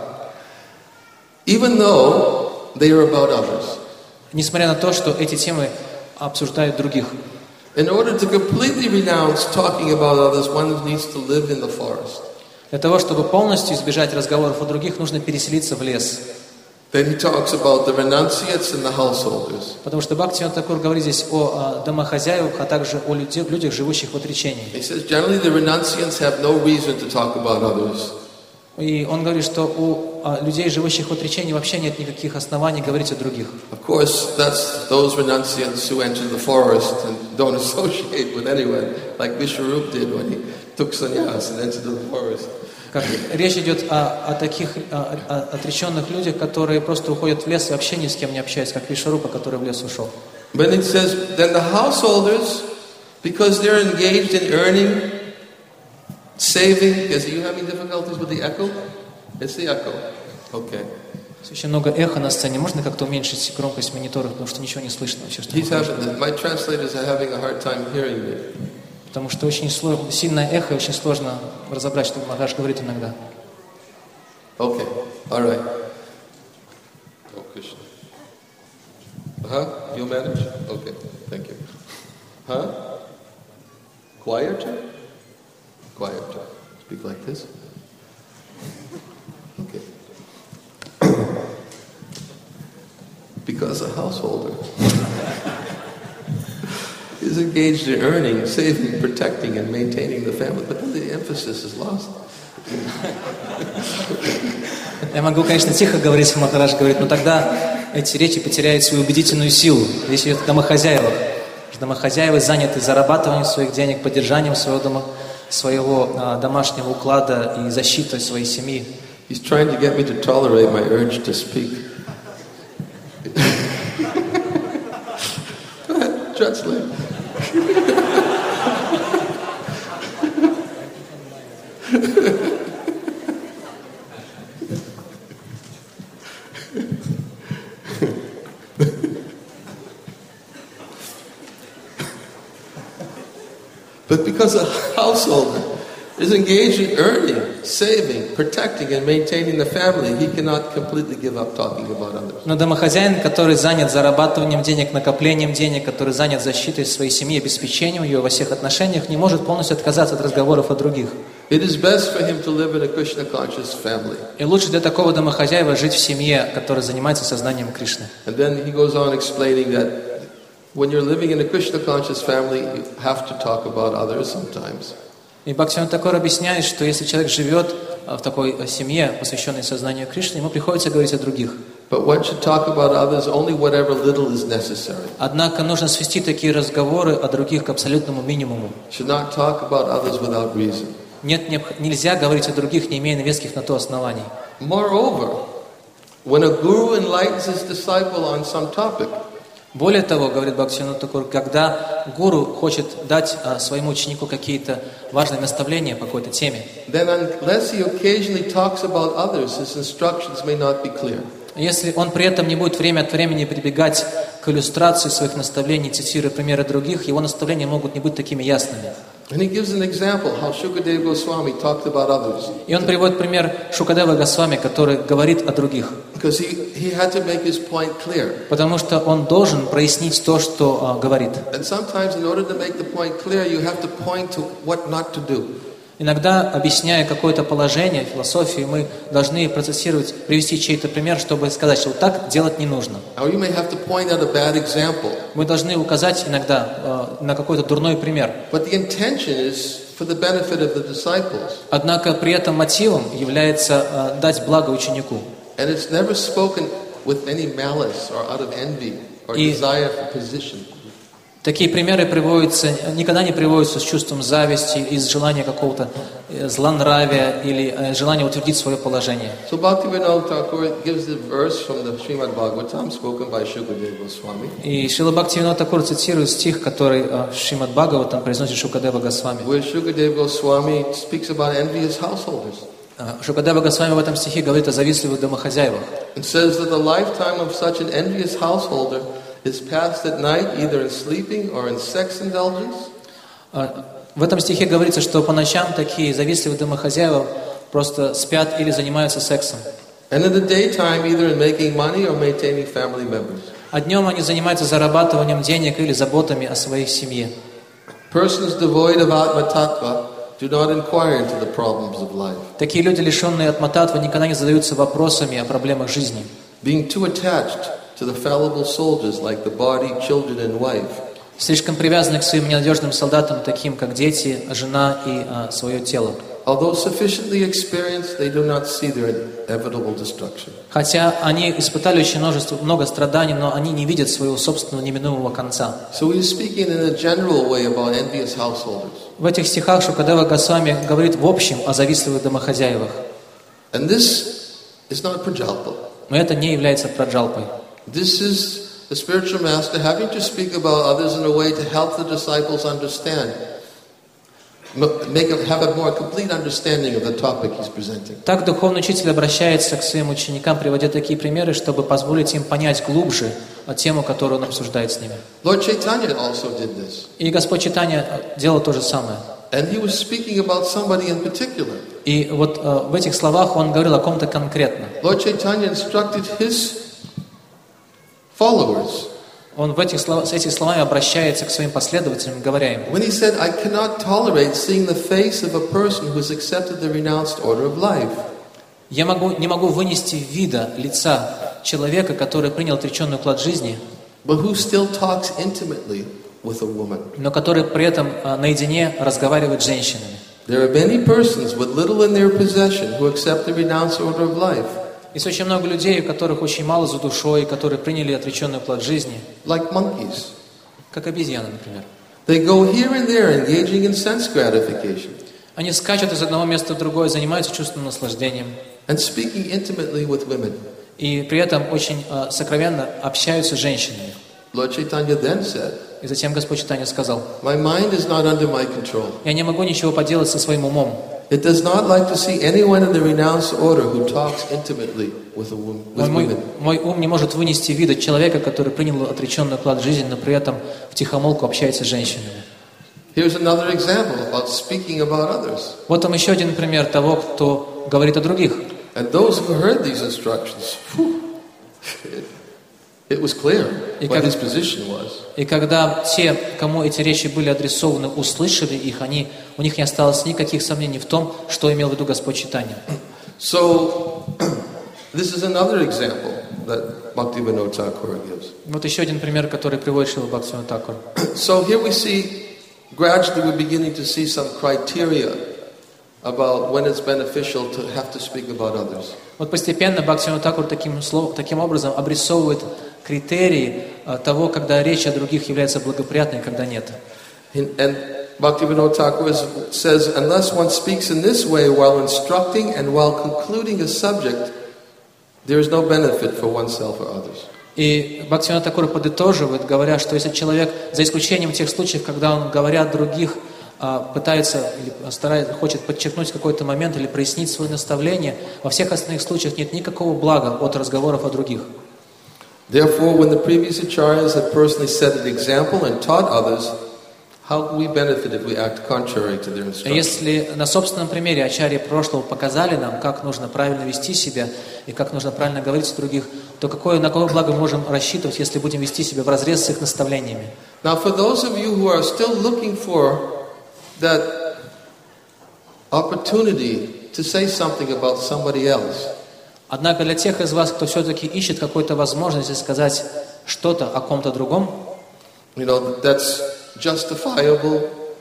Even though they are about others. Несмотря на то, что эти темы обсуждают других. In order to completely renounce talking about others, one needs to live in the forest. Для того, чтобы полностью избежать разговоров о других, нужно переселиться в лес. Then he talks about the renunciates and the householders. Потому что Бхактивинода Такур говорит здесь о домохозяевах, а также о людях, живущих в отречении. He says generally the renunciants have no reason to talk about others. И он говорит, что у людей, живущих в отречении, вообще нет никаких оснований говорить о других. Of course, that's those renunciants who enter the forest and don't associate with anyone, like Vishwarup did when he took sannyas and entered the forest. Как речь идет о таких отреченных людях, которые просто уходят в лес и вообще ни с кем не общаются, как Вишварупа, который в лес ушел. But it says, then the householders, because they're engaged in earning, saving. Is you having difficulties with the echo? It's the echo. Okay. Очень много эха на сцене. Можно как-то уменьшить громкость монитора, потому что ничего не слышно вообще. My translators are having a hard time hearing me. Потому что очень сильное эхо, и очень сложно разобрать, что Махарадж говорит иногда. Okay, all right. Oh, Krishna. You'll manage? Okay, thank you. Quieter? Quieter. Speak like this. Okay. Because a householder is engaged in earning, saving, protecting, and maintaining the family. But then the emphasis is lost. Я могу, конечно, тихо говорить, Махарадж говорит, но тогда эти речи потеряют свою убедительную силу. Речь идет о домохозяевах. Домохозяева заняты зарабатыванием своих денег, поддержанием своего домашнего уклада и защитой своей семьи. He's trying to get me to tolerate my urge to speak. Go ahead, translate. But because a householder is engaged in earning, saving, protecting, and maintaining the family, he cannot completely give up talking about others. Но домохозяин, который занят зарабатыванием денег, накоплением денег, который занят защитой своей семьи, обеспечением ее во всех отношениях, не может полностью отказаться от разговоров о других. It is best for him to live in a Krishna-conscious family. И лучше для такого домохозяева жить в семье, которая занимается сознанием Кришны. And then he goes on explaining that when you're living in a Krishna-conscious family, you have to talk about others sometimes. И Бхактивинода Тхакур объясняет, что если человек живет в такой семье, посвященной сознанию Кришны, ему приходится говорить о других. But one should talk about others only whatever little is necessary. Однако нужно свести такие разговоры о других к абсолютному минимуму. Should not talk about others without reason. Нельзя говорить о других, не имея веских на то оснований. Moreover, when a guru enlightens his disciple on some topic, более того, говорит Бхактивинода Тхакур, когда гуру хочет дать своему ученику какие-то важные наставления по какой-то теме, then unless he occasionally talks about others, his instructions may not be clear. Если он при этом не будет время от времени прибегать к иллюстрации своих наставлений, цитируя примеры других, его наставления могут не быть такими ясными. And he gives an example how Shukadeva Goswami talked about others. И он приводит пример Шукадева Госвами, который говорит о других. Because he had to make his point clear. Потому что он должен прояснить то, что говорит. And sometimes in order to make the point clear, you have to point to what not to do. Иногда, объясняя какое-то положение, философию, мы должны процессировать, привести чей-то пример, чтобы сказать, что вот так делать не нужно. Or you may have to point out a bad example. Мы должны указать иногда на какой-то дурной пример. But the intention is for the benefit of the disciples. Однако при этом мотивом является дать благо ученику. And it's never spoken with any malice or out of envy or desire for position. Такие примеры никогда не приводятся с чувством зависти, из желания какого-то злонравия или желания утвердить свое положение. So Bhaktivinoda Thakur gives the verse from the Srimad Bhagavatam spoken by Shukadeva Goswami. И Шрила Бхактивинода Тхакур цитирует стих, который в Шримад Бхагаватам произносит Шукадева Госвами. Where Shukadeva Goswami speaks about envious householders. Шукадева Госвами в этом стихе говорит о завистливых домохозяевах. It says that the lifetime of such an envious householder is passed at night either in sleeping or in sex indulgence. В этом стихе говорится, что по ночам такие завистливые домохозяева просто спят или занимаются сексом. And in the daytime either in making money or maintaining family members. А днем они занимаются зарабатыванием денег или заботами о своей семье. Persons devoid of Atma Tattva do not inquire into the problems of life. Такие люди, лишенные атма-таттвы, никогда не задаются вопросами о проблемах жизни. Being too attached to the fallible soldiers like the body, children and wife. Слишком привязаны к своим ненадежным солдатам, таким как дети, жена и свое тело. Although sufficiently experienced, they do not see their inevitable destruction. Хотя они испытали очень много страданий, но они не видят своего собственного неминуемого конца. So he is speaking in a general way about envious householders. В этих стихах Шукадева Госвами говорит в общем о завистливых домохозяевах. And this is not prajalpa. Но это не является праджалпой. This is the spiritual master having to speak about others in a way to help the disciples understand. Have a more complete understanding of the topic he's presenting. Так духовный учитель обращается к своим ученикам, приводя такие примеры, чтобы позволить им понять глубже тему, которую он обсуждает с ними. Lord Chaitanya also did this. И Господь Чайтанья делал то же самое. And he was speaking about somebody in particular. И вот в этих словах он говорил о ком-то конкретно. Lord Chaitanya instructed his followers он с этими словами обращается к своим последователям, говоря им: when he said, I cannot tolerate seeing the face of a person who has accepted the renounced order of life. Я не могу вынести вида лица человека, который принял отреченный уклад жизни, but who still talks intimately with a woman. но который при этом наедине разговаривает с женщинами. There are many persons with little in their possession who accept the renounced order of life. Есть очень много людей, у которых очень мало за душой, которые приняли отреченный уклад жизни, Like monkeys. как обезьяны, например. They go here and there engaging in sense gratification Они скачут из одного места в другое, занимаются чувственным наслаждением, and speaking intimately with women. и при этом очень сокровенно общаются с женщинами. Lord Chaitanya then said, И затем Господь Чайтанья сказал: my mind is not under my control. «Я не могу ничего поделать со своим умом. It does not like to see anyone in the renounced order who talks intimately with women. Мой ум не может вынести вида человека, который принял отреченный уклад жизни, но при этом втихомолку общается с женщинами». Here's another example about speaking about others. Вот там еще один пример того, кто говорит о других. And those who heard these instructions, it was clear what his position was. И когда те, кому эти речи были адресованы, услышали их, у них не осталось никаких сомнений в том, что имел в виду Господь Чайтанья. So, this is another example that Bhaktivinoda Thakur gives. Вот еще один пример, который приводит Шрила Бхактивинода Тхакур. So here we see, gradually we're beginning to see some criteria about when it's beneficial to have to speak about others. Вот постепенно Бхактивинода Тхакур таким образом обрисовывает критерии того, когда речь о других является благоприятной, когда нет. And Bhaktivinoda Thakur says, unless one speaks in this way while instructing and while concluding a subject, there is no benefit for oneself or others. И Бхактивинода Тхакур подытоживает, говоря, что если человек, за исключением тех случаев, когда он, говоря о других, пытается или хочет подчеркнуть какой-то момент или прояснить свое наставление, во всех остальных случаях нет никакого блага от разговоров о других. Therefore, when the previous acharyas had personally set an example and taught others, how can we benefit if we act contrary to their instructions? Если на собственном примере ачарьи прошлого показали нам, как нужно правильно вести себя и как нужно правильно говорить о других, то на какое благо мы можем рассчитывать, если будем вести себя вразрез с их наставлениями? Now, for those of you who are still looking for that opportunity to say something about somebody else, Однако для тех из вас, кто все-таки ищет какой-то возможности сказать что-то о ком-то другом, that's justifiable,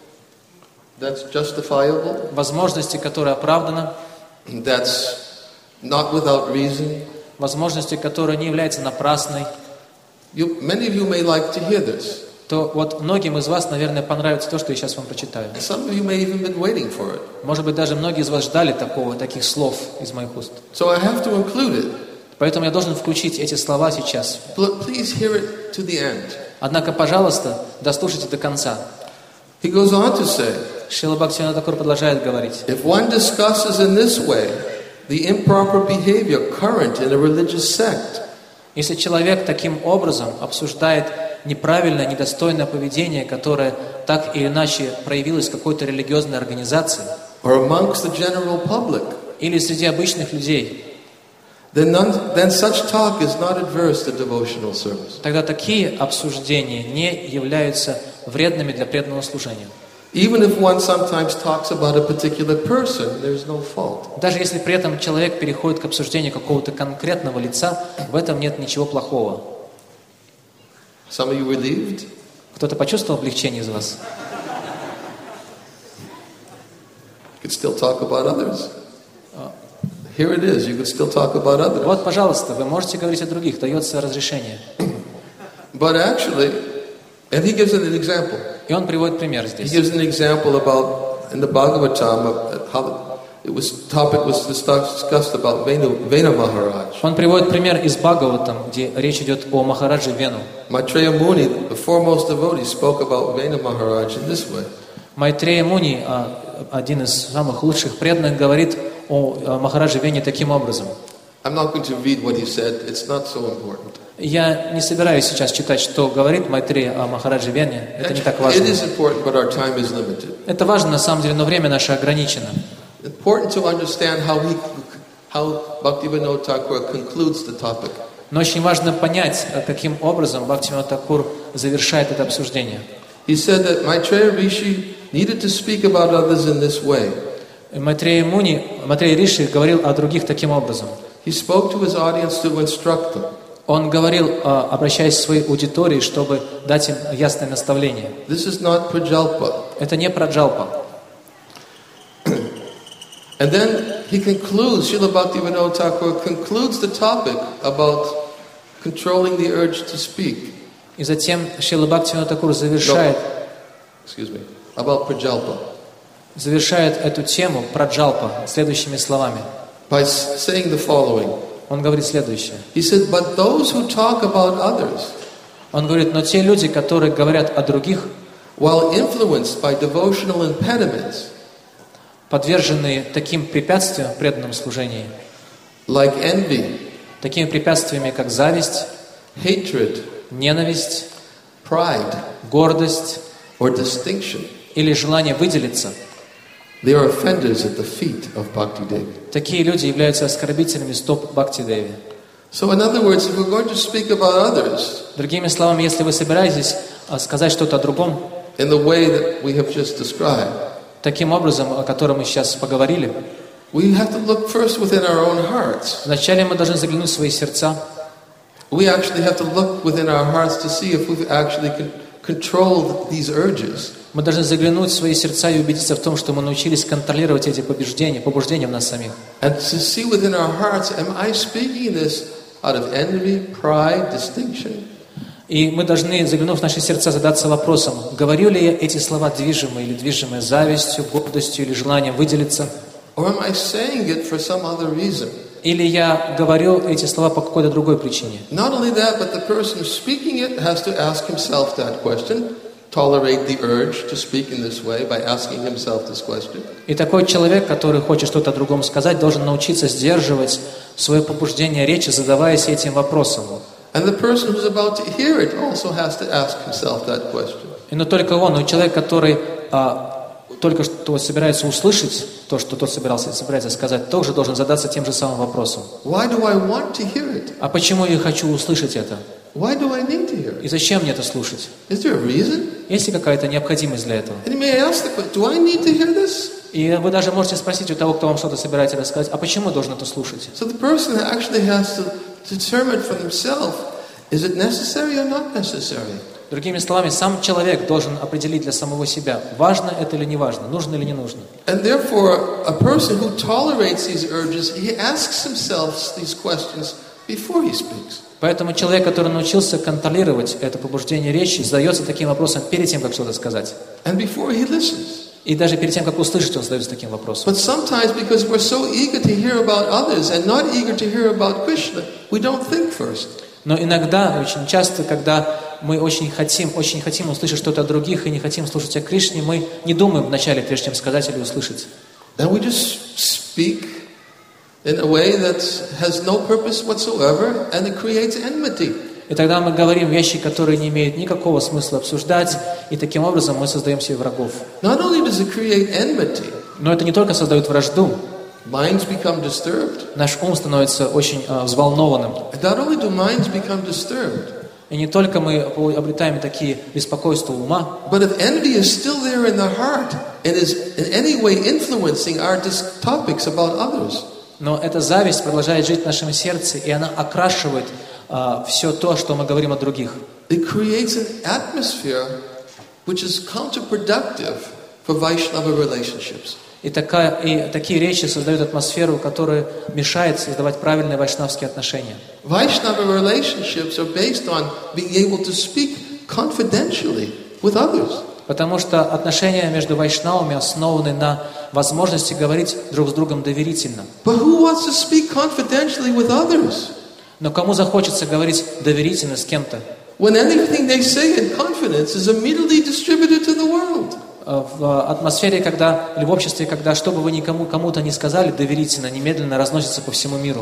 возможности, которые оправданы, that's not without reason. возможности, которая не является напрасной, Many of you may like to hear this. то вот многим из вас, наверное, понравится то, что я сейчас вам прочитаю. Some of you may even been waiting for it. Может быть, даже многие из вас ждали таких слов из моих уст. So I have to include it. Поэтому я должен включить эти слова сейчас. Please hear it to the end. Однако, пожалуйста, дослушайте до конца. He goes on to say, Шрила Бхактивинода Тхакур продолжает говорить: if one discusses in this way the improper behavior current in a religious sect, если человек таким образом обсуждает неправильное, недостойное поведение, которое так или иначе проявилось в какой-то религиозной организации, or amongst the general public, или среди обычных людей, then such talk is not adverse to devotional service. тогда такие обсуждения не являются вредными для преданного служения. Even if one sometimes talks about a particular person, there is no fault. Даже если при этом человек переходит к обсуждению какого-то конкретного лица, в этом нет ничего плохого. Some of you relieved? Кто-то почувствовал облегчение из вас? You could still talk about others. Here it is. You could still talk about others. Вот, пожалуйста, вы можете говорить о других, дается разрешение. But actually, and he gives an example. И он приводит пример He здесь. gives an example about in the Bhagavatam how topic was discussed about Vena Maharaj. Он приводит пример из Бхагаватам, где речь идет о Махараджи Вену. Maitreya Muni, the foremost devotee, spoke about Vena Maharaj in this way. Майтрея Муни, один из самых лучших преданных, говорит о Махараджи Вене таким образом. I'm not going to read what he said. It's not so important. Я не собираюсь сейчас читать, что говорит Майтрея о Махараджи Вене. Это не так важно. It is important, but our time is limited. Это важно на самом деле, но время наше ограничено. Important to understand how Bhaktivinoda Thakur concludes the topic. Но очень важно понять, каким образом Бхактивинода Такур завершает это обсуждение. He said that Maitreya Rishi needed to speak about others in this way. Майтрея Риши говорил о других таким образом. He spoke to his audience to instruct them. Он говорил, обращаясь к своей аудитории, чтобы дать им ясное наставление. This is not prajalpa. Это не праджалпа. And then he concludes, Srila Bhaktivinoda Thakur concludes the topic about controlling the urge to speak. И затем Шрила Бхактивинода Такур завершает эту тему праджалпа следующими словами. By saying the following. Он говорит следующее. He said, but those who talk about others, он говорит, но те люди, которые говорят о других, while influenced by devotional impediments, подверженные таким препятствиям в преданном служении, like envy, такими препятствиями, как зависть, hatred, ненависть, pride, гордость or distinction, или желание выделиться, they are offenders at the feet of Bhakti Devi. Такие люди являются оскорбителями стоп Бхакти Деви. So in other words, if we're going to speak about others, другими словами, если вы собираетесь сказать что-то о другом, in the way that we have just described, таким образом, о котором мы сейчас поговорили, we have to look first within our own hearts. Вначале мы должны заглянуть в свои сердца. We actually have to look within our hearts to see if we've actually controlled these urges. Мы должны заглянуть в свои сердца и убедиться в том, что мы научились контролировать эти побуждения в нас самих. And to see within our hearts, am I speaking this out of envy, pride, distinction? И мы должны, заглянув в наши сердца, задаться вопросом, говорю ли я эти слова движимые или движимые завистью, гордостью или желанием выделиться? Or am I saying it for some other reason? Или я говорю эти слова по какой-то другой причине? Not only that, but the person speaking it has to ask himself that question, tolerate the urge to speak in this way by asking himself this question. И такой человек, который хочет что-то о другом сказать, должен научиться сдерживать свое побуждение речи, задаваясь этим вопросом. And the person who's about to hear it also has to ask himself that question. И но только он, но человек, который только что собирается услышать то, что тот собирается сказать, тоже должен задаться тем же самым вопросом. Why do I want to hear it? А почему я хочу услышать это? Why do I need to hear it? И зачем мне это слушать? Is there a reason? Есть ли какая-то необходимость для этого? And you may ask the question, do I need to hear this? И вы даже можете спросить у того, кто вам что-то собирается рассказать, а почему должен это слушать? So the person actually has to determine for himself, is it necessary or not necessary? Другими словами, сам человек должен определить для самого себя, важно это или не важно, нужно или не нужно. And therefore, a person who tolerates these urges, he asks himself these questions before he speaks. Поэтому человек, который научился контролировать это побуждение речи, задается таким вопросом перед тем, как что-то сказать. And before he listens. И даже перед тем, как услышать, он задается таким вопросом. But sometimes, because we're so eager to hear about others and not eager to hear about Krishna, we don't think first. Но иногда, очень часто, когда мы очень хотим услышать что-то о других и не хотим слушать о Кришне, мы не думаем вначале, прежде чем сказать или услышать. And we just speak in a way that has no purpose whatsoever, and it creates enmity. И тогда мы говорим вещи, которые не имеют никакого смысла обсуждать, и таким образом мы создаем себе врагов. Not only does it create enmity, но это не только создает вражду. Minds become disturbed. Наш ум становится очень взволнованным. Not only do minds become disturbed, и не только мы обретаем такие беспокойства ума, but if envy is still there in the heart and is in any way influencing our topics about others, но эта зависть продолжает жить в нашем сердце, и она окрашивает все то, что мы говорим о других. It creates an atmosphere which is counterproductive for Vaishnava relationships. И такие речи создают атмосферу, которая мешает создавать правильные вайшнавские отношения. Vaishnava relationships are based on being able to speak confidentially with others. Потому что отношения между вайшнавами основаны на возможности говорить друг с другом доверительно. But who wants to speak confidentially with others? Но кому захочется говорить доверительно с кем-то? When anything they say in confidence is immediately distributed to the world. В атмосфере, или в обществе, когда что бы вы кому-то не сказали доверительно, немедленно разносится по всему миру.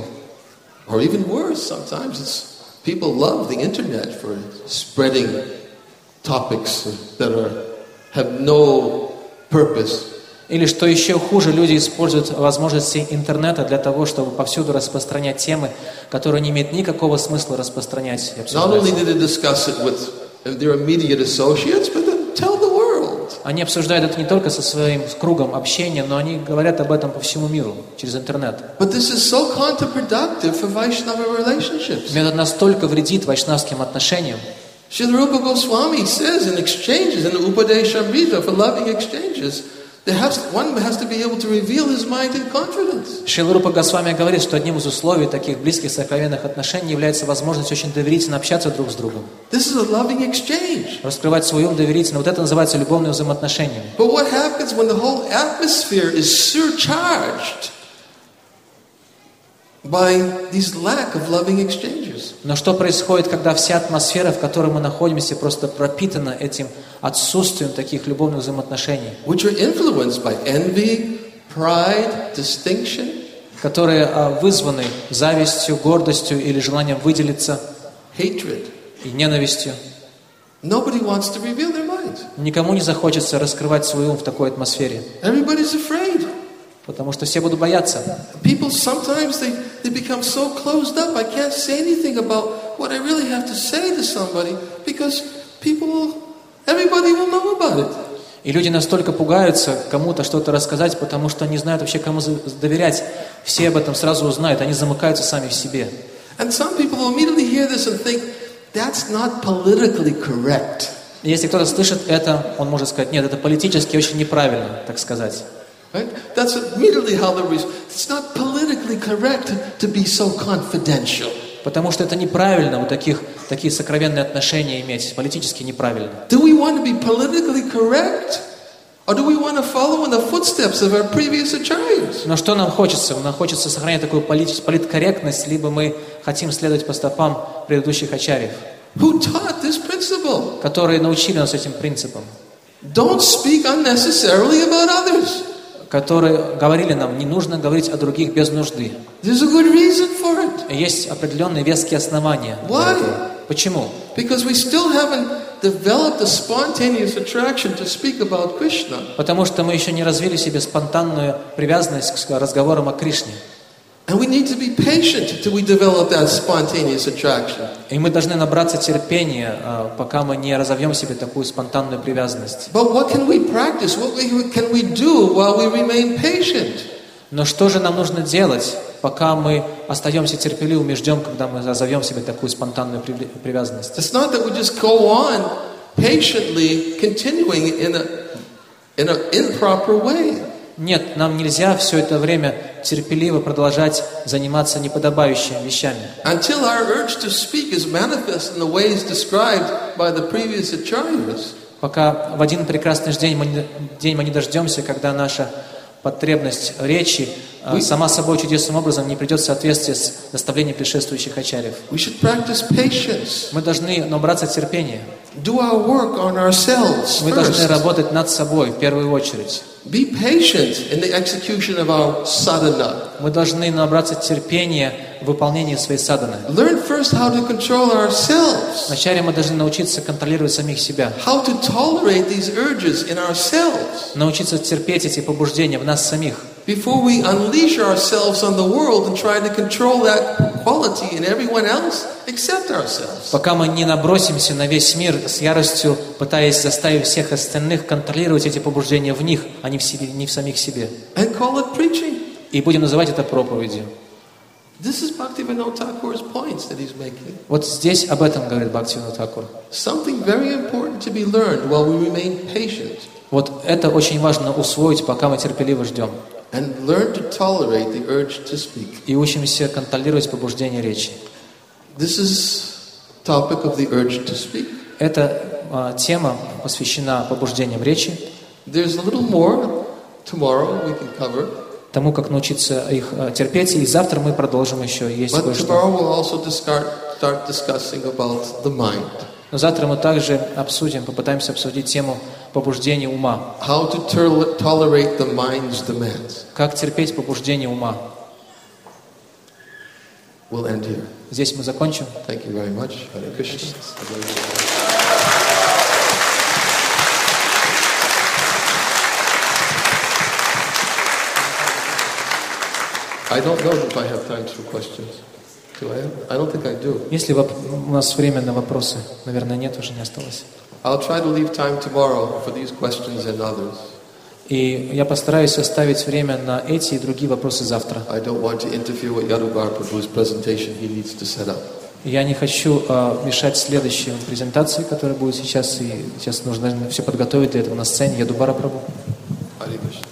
Or even worse, sometimes people love the internet for spreading topics that have no purpose. Или, что еще хуже, люди используют возможности интернета для того, чтобы повсюду распространять темы, которые не имеют никакого смысла распространять и Not only обсуждать. do they discuss it with their immediate associates, but then tell the world. Они обсуждают это не только со своим кругом общения, но они говорят об этом по всему миру, через интернет. But this is so counterproductive for Vaishnava relationships. Это настолько вредит вайшнавским отношениям. Srila Rupa Goswami says in exchanges, in the Upadeshamrita, for loving exchanges, one has to be able to reveal his mind in confidence. Шрила Рупа Госвами говорит, что одним из условий таких близких сокровенных отношений является возможность очень доверительно общаться друг с другом. This is a loving exchange. Раскрывать свой ум доверительно. Вот это называется любовным взаимоотношением. But what happens when the whole atmosphere is surcharged by this lack of loving exchanges? Но что происходит, когда вся атмосфера, в которой мы находимся, просто пропитана этим отсутствием таких любовных взаимоотношений, Which are influenced by envy, pride, distinction. которые вызваны завистью, гордостью или желанием выделиться Hatred. и ненавистью. Nobody wants to reveal their mind. Никому не захочется раскрывать свой ум в такой атмосфере, Everybody's afraid. потому что все будут бояться. People sometimes they become so closed up. I can't say anything about what I really have to say to somebody because everybody will know about it. И люди настолько пугаются кому-то что-то рассказать, потому что не знают вообще, кому доверять. Все об этом сразу узнают, они замыкаются сами в себе. And some people will immediately hear this and think that's not politically correct. И если кто-то слышит это, он может сказать: нет, это политически очень неправильно, так сказать. Right? That's immediately how they reason. It's not politically correct to be so confidential. Потому что это неправильно, вот такие сокровенные отношения иметь, политически неправильно. Do we want to be politically correct? Or do we want to follow in the footsteps of our previous acharyas? Но что нам хочется? Нам хочется сохранять такую политкорректность, либо мы хотим следовать по стопам предыдущих ачарьев, Who taught this principle? которые научили нас этим принципам, Don't speak unnecessarily about others. которые говорили нам: не нужно говорить о других без нужды. There's a good reason for it. И есть определенные веские основания. Why? Почему? Because we still haven't developed a spontaneous attraction to speak about Krishna. Потому что мы еще не развили в себе спонтанную привязанность к разговорам о Кришне. And we need to be patient till we develop that spontaneous attraction. И мы должны набраться терпения, пока мы не разовьем в себе такую спонтанную привязанность. But what can we practice? What can we do while we remain patient? Но что же нам нужно делать, пока мы остаемся терпеливыми и ждем, когда мы разовьем в себе такую спонтанную привязанность? It's not that we just go on patiently continuing in an improper way. Нет, нам нельзя все это время терпеливо продолжать заниматься неподобающими вещами. Until our urge to speak is manifest in the ways described by the previous acharyas. Пока в один прекрасный день мы не дождемся, когда наша потребность речи сама собой чудесным образом не придет в соответствие с наставлением предшествующих ачарьев. We should practice patience. Мы должны набраться терпения. Do our work on ourselves Мы должны first. работать над собой в первую очередь. Be patient in the execution of our sadhana. Мы должны набраться терпения в выполнении своей садханы. Learn first how to control ourselves. Вначале мы должны научиться контролировать самих себя, How to tolerate these urges in ourselves научиться терпеть эти побуждения в нас самих, before we unleash ourselves on the world and try to control that quality in everyone else except ourselves. пока мы не набросимся на весь мир с яростью, пытаясь заставить всех остальных контролировать эти побуждения в них, а не в самих себе. And call it preaching. И будем называть это проповедью. This is Bhaktivinoda Thakur's points that he's making. Вот здесь об этом говорит Бхактивинода Thakura. Something very important to be learned while we remain patient. Вот это очень важно усвоить, пока мы терпеливо ждем. And learn to tolerate the urge to speak. И учимся контролировать побуждение речи. This is topic of the urge to speak. Эта тема посвящена побуждениям речи, There's a little more tomorrow we can cover. тому, как научиться их терпеть. И завтра мы продолжим еще. Есть But кое-что. tomorrow we'll also start discussing about the mind. Но завтра мы также попытаемся обсудить тему побуждения ума. How to tolerate the mind's demands. Как терпеть побуждение ума. We'll end here. Здесь мы закончим. Thank you very much. Hare Krishna. I don't know if I have time for questions. Do I have? I don't think I do. Если у нас время на вопросы, наверное, нет, уже не осталось. I'll try to leave time tomorrow for these questions and others. И я постараюсь оставить время на эти и другие вопросы завтра. I don't want to interfere with Yadubar Prabhu's presentation he needs to set up. Я не хочу мешать следующей презентации, которая будет сейчас, и сейчас нужно все подготовить для этого на сцене. Ядубара Прабху. Hare Krishna.